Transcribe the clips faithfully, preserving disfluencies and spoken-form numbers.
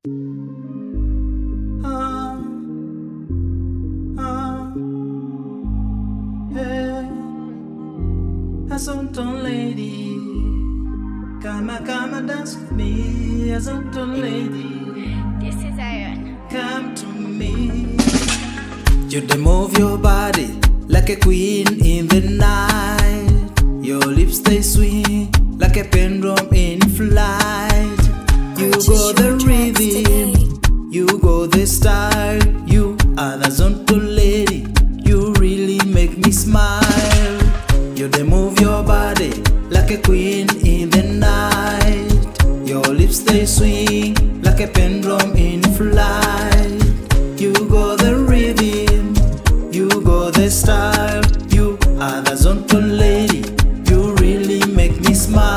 Ah, ah, hey, Azonto lady, come and come and dance with me, Azonto lady. This is Iron. Come to me. You dey move your body like a queen in the night. Your lips stay sweet like a pendulum in flight. You go the rhythm, you go the style. You are the Azonto lady. You really make me smile. You dey move your body like a queen in the night. Your lips stay sweet like a pendulum in flight. You go the rhythm, you go the style. You are the Azonto lady. You really make me smile.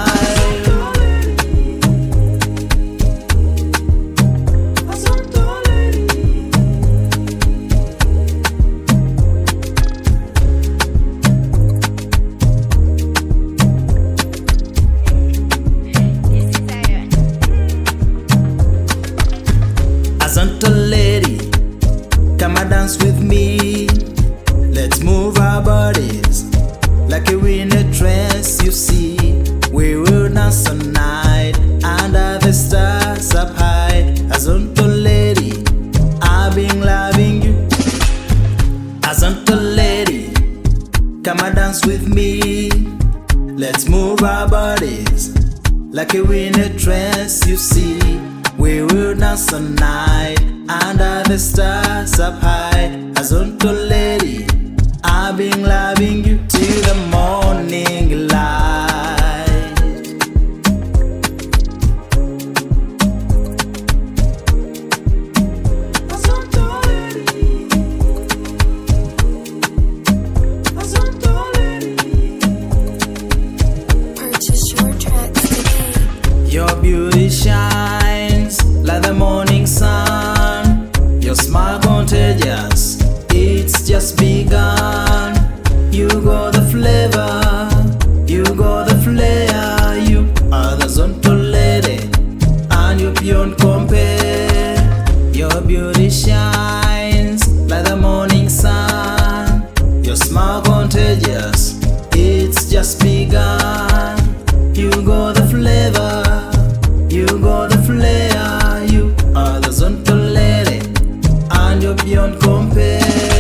Azonto lady, come and dance with me. Let's move our bodies like a winter trance. You see, we will dance all night under the stars up high. Azonto lady, I've been loving you. Azonto lady, come and dance with me. Let's move our bodies like a winter trance. You see, we will dance all night under the stars up high. Azonto lady, I've been loving you till the morning light. Azonto lady, Azonto lady. Purchase your tracks today. Your beauty shines like the morning sun. Your smile contagious, it's just begun. You got the flavor, you got the flair. You are the Azonto lady, and you're beyond compare. Your beauty shines like the morning sun. Your smile contagious, it's just begun. You got the flavor, you got the flair. You are the Azonto lady, and you're beyond compare.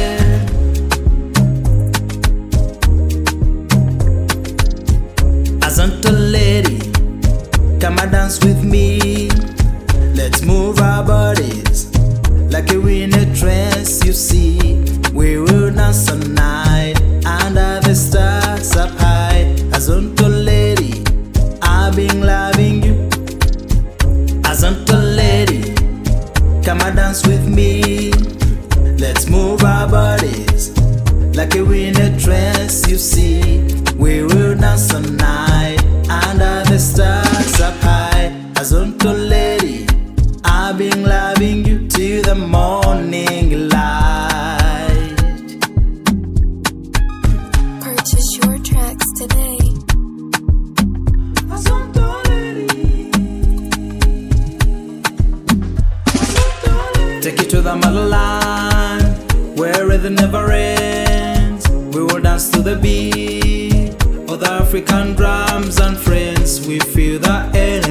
Azonto lady, come and dance with me. Let's move our bodies like a winter trance. You see, we will dance all night under the stars up high. Azonto lady, I've been loving you. Azonto lady, come and dance with me. Let's move our bodies like a winter trance. You see, we will dance all night under the stars up high. Azonto lady, I've been loving you till the morning light. Purchase your tracks today. Azonto lady, Azonto lady. Take it to the motherland where rhythm never ends. We will dance to the beat of the African drums and friends. We feel the energy.